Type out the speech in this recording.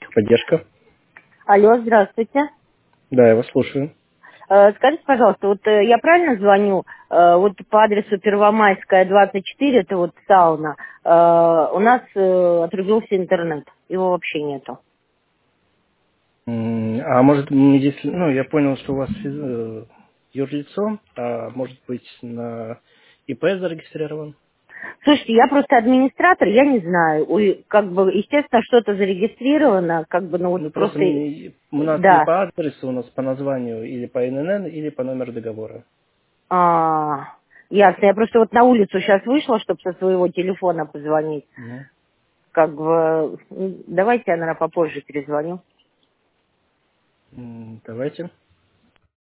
Техподдержка. Алло, здравствуйте. Да, я вас слушаю. Скажите, пожалуйста, вот я правильно звоню? Вот по адресу Первомайская, 24, это вот сауна. У нас отрубился интернет, его вообще нету. А может, если, ну, я понял, что у вас юрлицо, а может быть на ИП зарегистрирован? Слушайте, я просто администратор, я не знаю. Как бы, естественно, что-то зарегистрировано, как бы, ну вот Ну, просто просто, у нас не да. по адресу, у нас по названию или по ИНН, или по номеру договора. Ясно. Я просто вот на улицу сейчас вышла, чтобы со своего телефона позвонить. Мгм. Как бы, давайте я, наверное, попозже перезвоню. Давайте.